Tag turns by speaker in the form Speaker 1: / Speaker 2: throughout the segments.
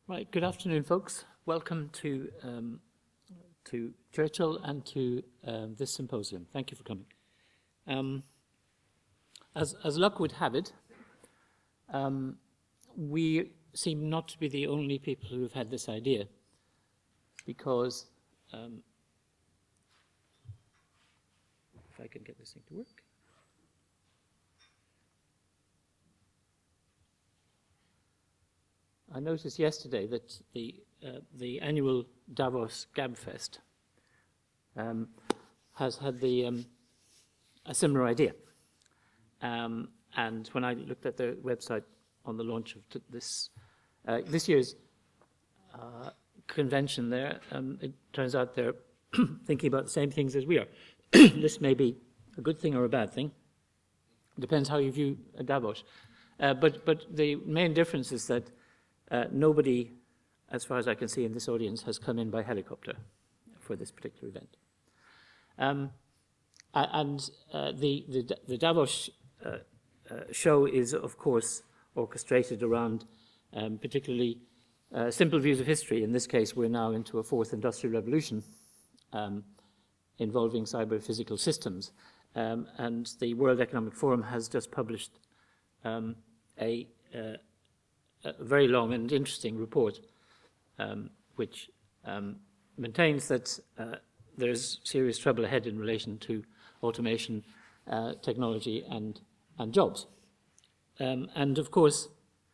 Speaker 1: Right, good afternoon, folks. Welcome to Churchill and to this symposium. Thank you for coming. As luck would have it, we seem not to be the only people who have had this idea, because if I can get this thing to work. I noticed yesterday that the annual Davos Gabfest has had a similar idea. And when I looked at their website on the launch of this year's convention there, it turns out they're thinking about the same things as we are. This may be a good thing or a bad thing. Depends how you view Davos. But the main difference is that nobody, as far as I can see in this audience, has come in by helicopter for this particular event. The Davos show is, of course, orchestrated around particularly simple views of history. In this case, we're now into a fourth industrial revolution involving cyber-physical systems. And the World Economic Forum has just published a very long and interesting report, which maintains that there's serious trouble ahead in relation to automation, technology, and jobs. And of course,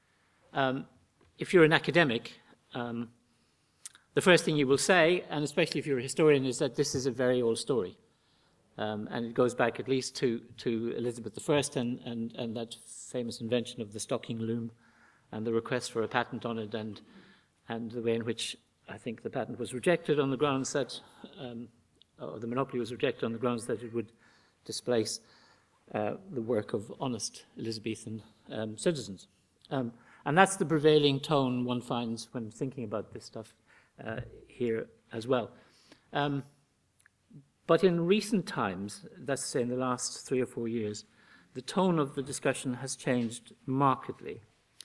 Speaker 1: if you're an academic, the first thing you will say, and especially if you're a historian, is that this is a very old story. And it goes back at least to Elizabeth I and that famous invention of the stocking loom, and the request for a patent on it, and the way in which I think the patent was rejected on the grounds that, or the monopoly was rejected on the grounds that it would displace the work of honest Elizabethan citizens. And that's the prevailing tone one finds when thinking about this stuff here as well. But in recent times, that's to say in the last 3 or 4 years, the tone of the discussion has changed markedly.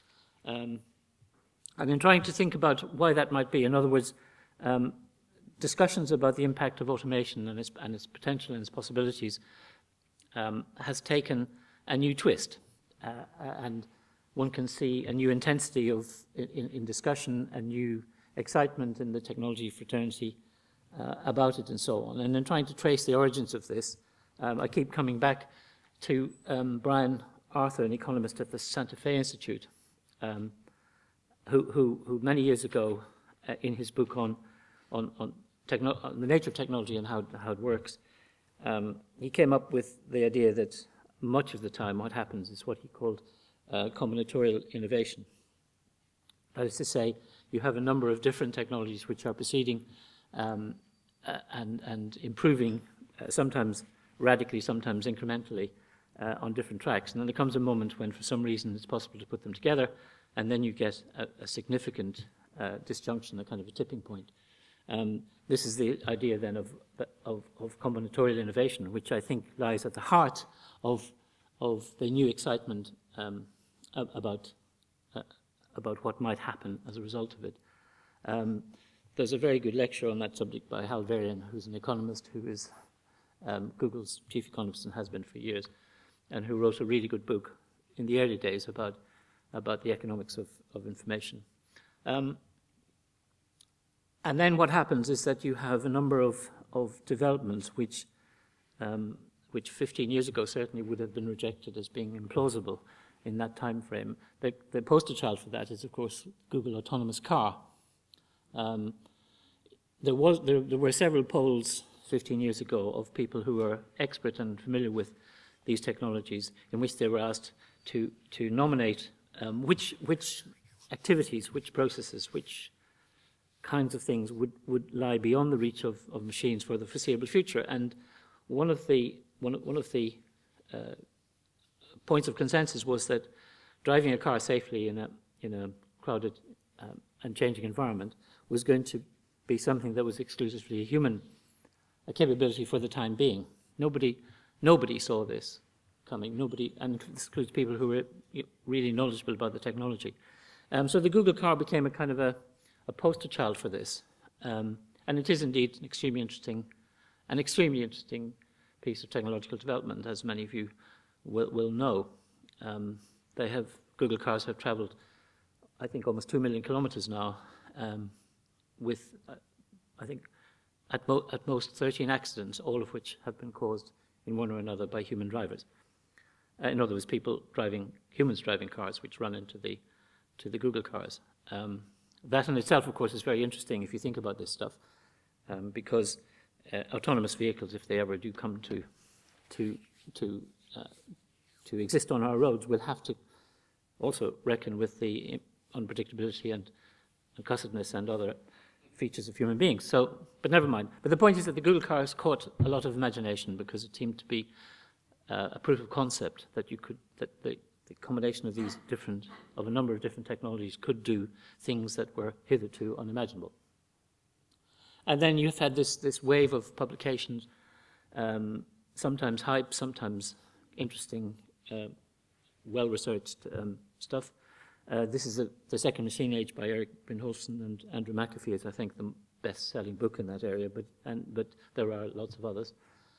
Speaker 1: I've been trying to think about why that might be. In other words, discussions about the impact of automation and its potential and its possibilities has taken a new twist, and one can see a new intensity in discussion, a new excitement in the technology fraternity about it, and so on. And in trying to trace the origins of this, I keep coming back to Brian Arthur, an economist at the Santa Fe Institute, who many years ago, in his book on the nature of technology and how it works, he came up with the idea that much of the time what happens is what he called combinatorial innovation. That is to say, you have a number of different technologies which are proceeding and improving, sometimes radically, sometimes incrementally, on different tracks. And then there comes a moment when, for some reason, it's possible to put them together, and then you get a significant disjunction, a kind of a tipping point. This is the idea then of combinatorial innovation, which I think lies at the heart of the new excitement about what might happen as a result of it. There's a very good lecture on that subject by Hal Varian, who's an economist who is Google's chief economist and has been for years, and who wrote a really good book in the early days about the economics of information. And then what happens is that you have a number of developments which 15 years ago certainly would have been rejected as being implausible in that time frame. The poster child for that is, of course, Google Autonomous Car. There were several polls 15 years ago of people who were expert and familiar with these technologies, in which they were asked to nominate which activities, which processes, which kinds of things would lie beyond the reach of machines for the foreseeable future. And one of the points of consensus was that driving a car safely in a crowded and changing environment was going to be something that was exclusively a human capability for the time being. Nobody saw this coming. Nobody, and this includes people who were really knowledgeable about the technology. So the Google car became a kind of a poster child for this. And it is indeed an extremely interesting piece of technological development, as many of you will know. Google cars have traveled, I think, almost 2 million kilometers now, with, I think, at most 13 accidents, all of which have been caused in one or another by human drivers. In other words, humans driving cars which run into the Google cars. That in itself, of course, is very interesting if you think about this stuff, because autonomous vehicles, if they ever do come to exist on our roads, will have to also reckon with the unpredictability and cussedness and other features of human beings. So, but never mind. But the point is that the Google cars caught a lot of imagination because it seemed to be a proof of concept that the combination of a number of different technologies could do things that were hitherto unimaginable. And then you've had this wave of publications, sometimes hype, sometimes interesting, well-researched stuff. This is The Second Machine Age by Eric Brynjolfsson and Andrew McAfee is, I think, the best-selling book in that area, but there are lots of others.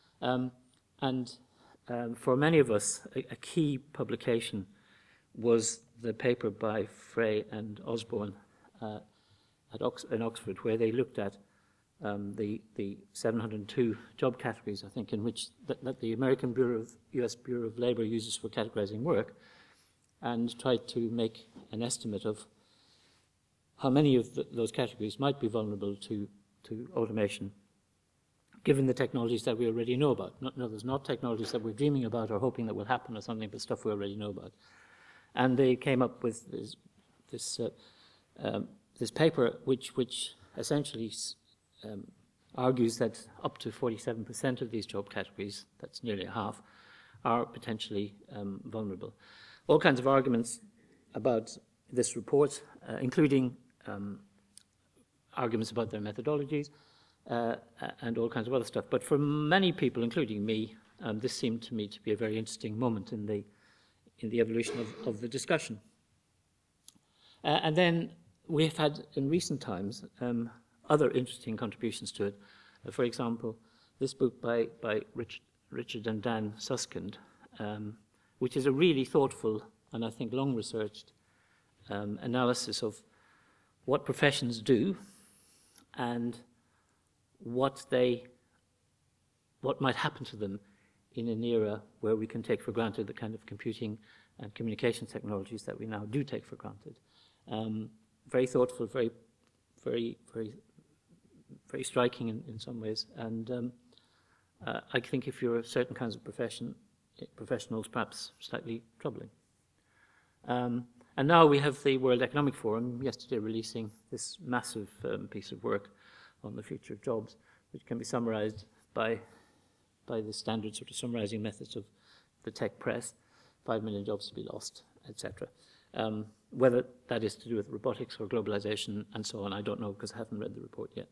Speaker 1: For many of us, a key publication was the paper by Frey and Osborne in Oxford, where they looked at the 702 job categories, I think, in which that the American U.S. Bureau of Labor uses for categorizing work, and tried to make an estimate of how many of those categories might be vulnerable to automation, given the technologies that we already know about. Not technologies that we're dreaming about or hoping that will happen or something, but stuff we already know about. And they came up with this paper, which essentially argues that up to 47% of these job categories, that's nearly a half, are potentially vulnerable. All kinds of arguments about this report, including arguments about their methodologies and all kinds of other stuff. But for many people, including me, this seemed to me to be a very interesting moment in the evolution of the discussion. And then we have had, in recent times, other interesting contributions to it. For example, this book by Richard and Dan Suskind, which is a really thoughtful and I think long-researched analysis of what professions do and what might happen to them in an era where we can take for granted the kind of computing and communication technologies that we now do take for granted. Very thoughtful, very, very, very, very striking in some ways, and I think if you're certain kinds of professionals, perhaps slightly troubling. And now we have the World Economic Forum yesterday releasing this massive piece of work on the future of jobs, which can be summarized by the standard sort of summarizing methods of the tech press, 5 million jobs to be lost, etc. Whether that is to do with robotics or globalization and so on, I don't know because I haven't read the report yet.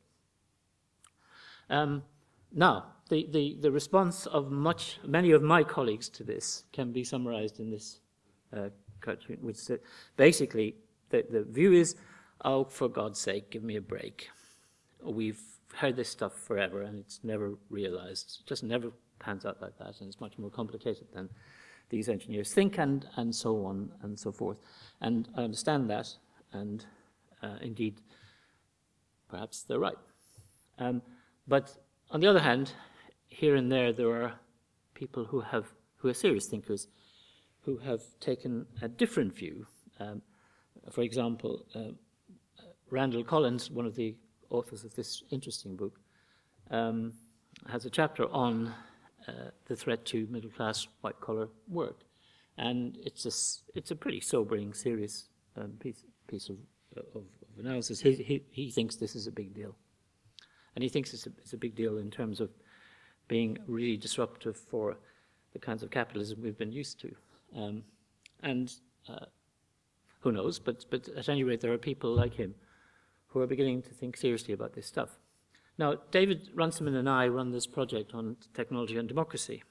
Speaker 1: Now, the response of many of my colleagues to this can be summarized in this cartoon, which basically the view is, oh, for God's sake, give me a break. We've heard this stuff forever and it's never realized. It just never pans out like that, and it's much more complicated than these engineers think, and so on and so forth. And I understand that, and indeed, perhaps they're right. But on the other hand, here and there are people who are serious thinkers, who have taken a different view. For example, Randall Collins, one of the authors of this interesting book, has a chapter on the threat to middle-class, white-collar work, and it's a pretty sobering, serious piece of analysis. He thinks this is a big deal, and he thinks it's a big deal in terms of being really disruptive for the kinds of capitalism we've been used to. And who knows, but at any rate, there are people like him who are beginning to think seriously about this stuff. Now, David Runciman and I run this project on technology and democracy.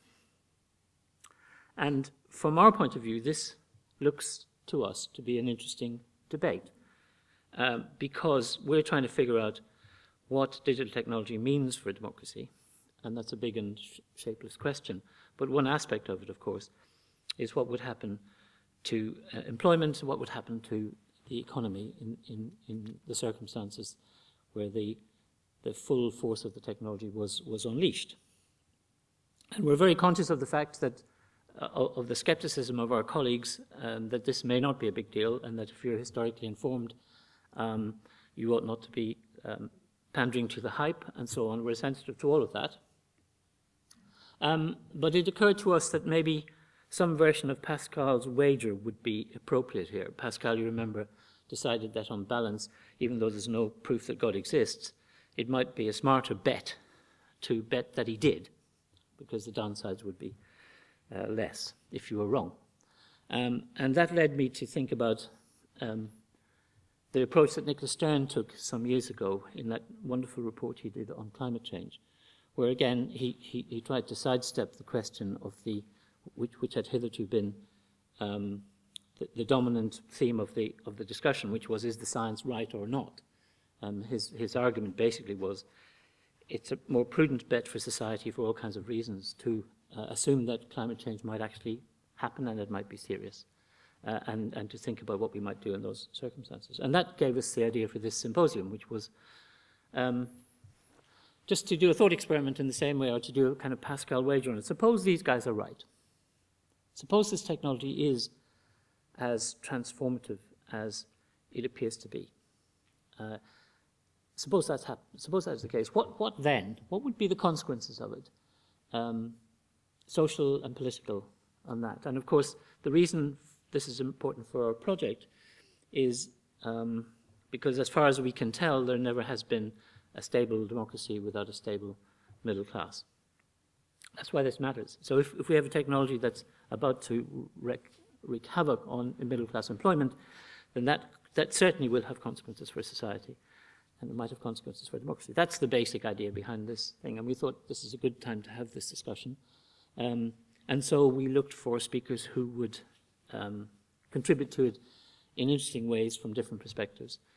Speaker 1: And from our point of view, this looks to us to be an interesting debate. because we're trying to figure out what digital technology means for democracy, and that's a big and shapeless question. But one aspect of it, of course, is what would happen to employment, what would happen to the economy in the circumstances where the full force of the technology was unleashed. And we're very conscious of the fact that, of the skepticism of our colleagues, that this may not be a big deal, and that if you're historically informed, you ought not to be pandering to the hype and so on. We're sensitive to all of that. But it occurred to us that maybe some version of Pascal's wager would be appropriate here. Pascal, you remember, decided that on balance, even though there's no proof that God exists, it might be a smarter bet to bet that he did, because the downsides would be less if you were wrong. And that led me to think about the approach that Nicholas Stern took some years ago in that wonderful report he did on climate change, where again he tried to sidestep the question of which had hitherto been the dominant theme of the discussion, which was, is the science right or not? His argument basically was, it's a more prudent bet for society for all kinds of reasons to assume that climate change might actually happen and it might be serious, and to think about what we might do in those circumstances. And that gave us the idea for this symposium, which was just to do a thought experiment in the same way, or to do a kind of Pascal wager on it. Suppose these guys are right. Suppose this technology is as transformative as it appears to be. Suppose that's the case. What then? What would be the consequences of it, social and political, on that? And of course, the reason this is important for our project is because, as far as we can tell, there never has been a stable democracy without a stable middle class. That's why this matters. So if we have a technology that's about to wreak havoc on middle class employment, then that certainly will have consequences for society, and it might have consequences for democracy. That's the basic idea behind this thing, and we thought this is a good time to have this discussion. And so we looked for speakers who would contribute to it in interesting ways from different perspectives.